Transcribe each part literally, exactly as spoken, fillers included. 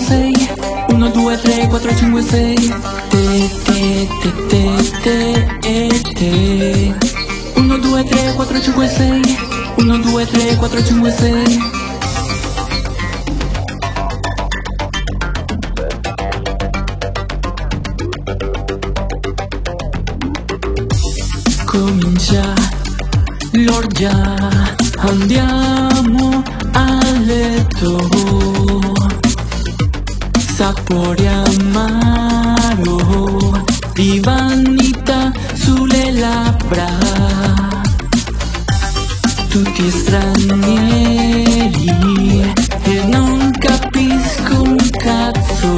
sei. uno, due, tre, quattro, cinque, sei. Te, te, te, te, te e te. uno, due, tre, quattro, cinque, sei. uno, due, tre, quattro, cinque, sei. Comincia l'orgia, andiamo a letto. Sapore amaro di vanità sulle labbra. Tutti stranieri e non capisco un cazzo,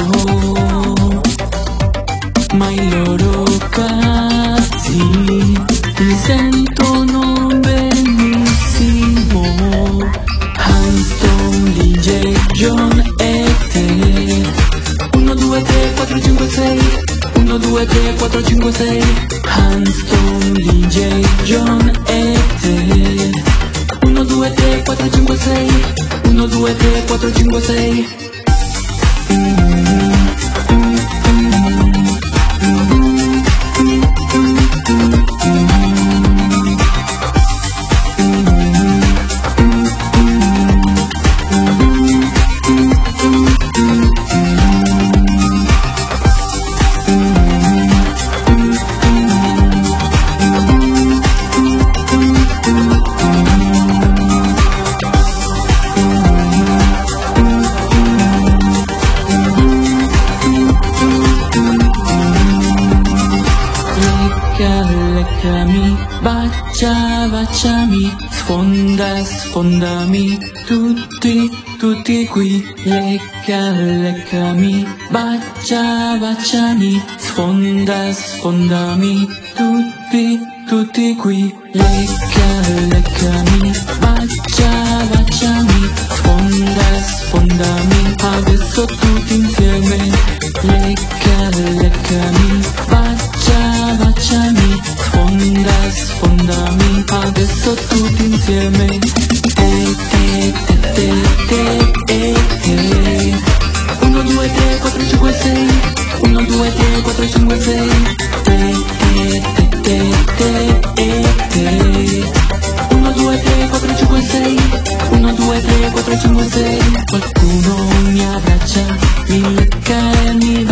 ma i loro cazzi mi sentono benissimo. Handston, D J, John e te. uno, due, tre, quattro, cinque, sei. uno, due, tre, quattro, cinque, sei. Handston, D J, John e te. uno, due, tre, quattro, cinque, sei. uno, due, tre, quattro, cinque, sei. Leccami, bacia, baciami, sfonda, sfondami, tutti, tutti qui. Lecca, leccami, bacia, baciami, sfonda, sfondami, tutti, tutti qui. Lecca, leccami, bacia, baciami, sfonda, sfondami, adesso tutti insieme. Lecca, leccami, bacia, baciami, sfonda, sfondami, adesso tutti insieme. Te, te, te, te, te, te, te. uno, due, tre, quattro, cinque, sei. uno, due, tre, quattro, cinque, sei. Te, te, te, te, te, te, te. uno, due, tre, quattro, cinque, sei. uno, due, tre, quattro, cinque, sei. Qualcuno mi abbraccia, mi lecca e mi